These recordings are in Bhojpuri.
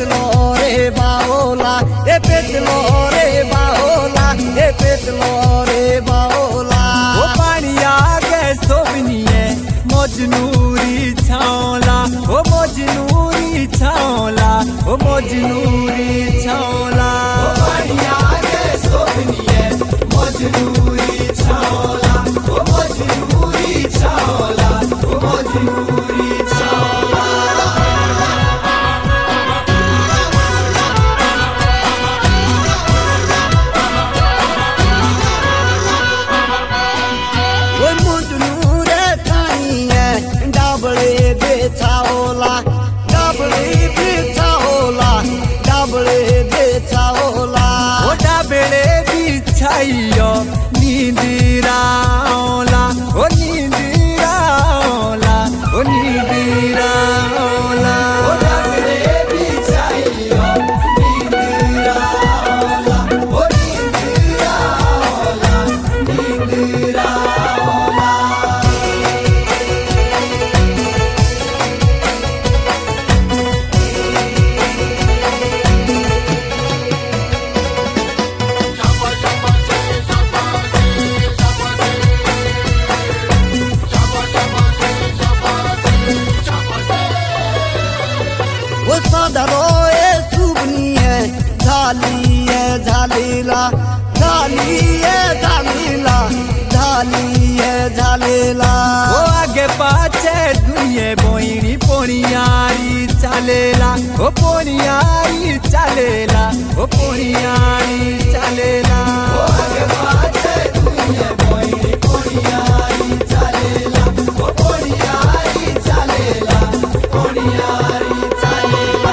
पेतलो रे बाओला ए पेतलो रे बाओला ए पेतलो रे बाओला ओ पानी आगे सोबनिए मजनूरी छाओला ओ मजनूरी छाओला ओ मजनूरी छाओला ओ पानी आगे सोबनिए मजनूरी छाओला ओ मजनूरी छाओला ओ मजनूरी छाओला छाओला डाबले दे छाओला डाबले दे छाओला ओ डाबले बिछाइयो नींदिराओला ओ नींदिराओला ओ नींदिराओला ओ डाबले बिछाइयो नींदिराओला ओ नींदिराओला नींदिराओला वो सादरो ए सुबनी है झालीला झाली है झालीला झाली है झालीला वो आगे पाछे दुनिया बोइनी पोनियारी चलेला ओ पोनियारी चलेला ओ पोनियारी चलेला वो आगे पाछे दुनिया बोइनी पोनियारी चलेला ओ पोनियारी चलेला पोनियारी चलेला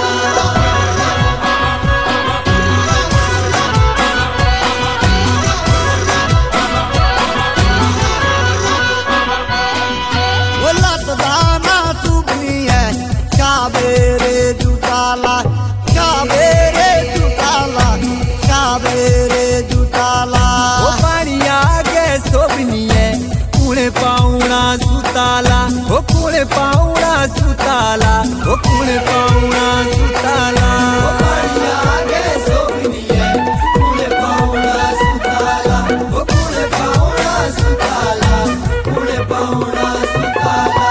दाना सुबनी है काबेरे जुटाला काबेरे जुटाला काबेरे जुटाला ओ पानी आगे सोबनी है कुणे पाउना सुताला ओ कुणे पाउना सुताला ओ कुणे पाउना सुताला ओ पानी आगे सोबनी है कुणे पाउना सुताला ओ कुणे पाउना सुताला कुणे पाउना सुताला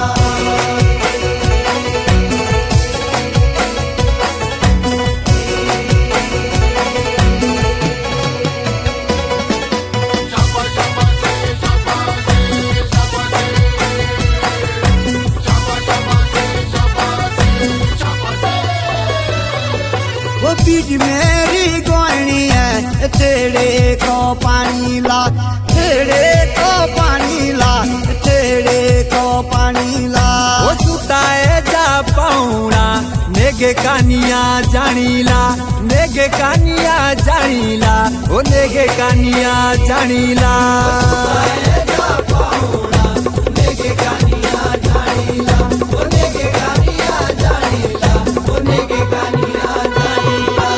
वो बीज मेरी गोइनी है तेरे को पानी ला तेरे को पानी ला तेरे को पानी ला वो सुताए जा पाउना नेगे कानिया जानीला नेगे कानिया जानीला ओ नेगे कानिया जानीला सुताए जा पाउना नेगे कानिया जानीला ओ नेगे कानिया जानीला ओ नेगे कानिया जानीला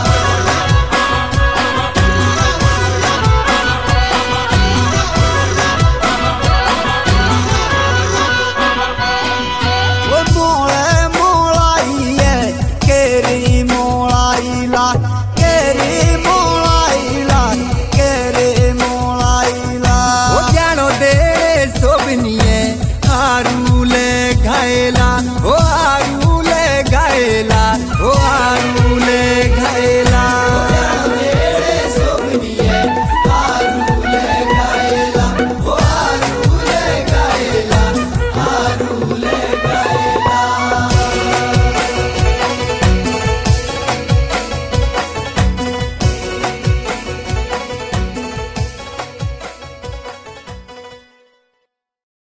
वो मोले मोलाई है केरी मोलाई ला केरी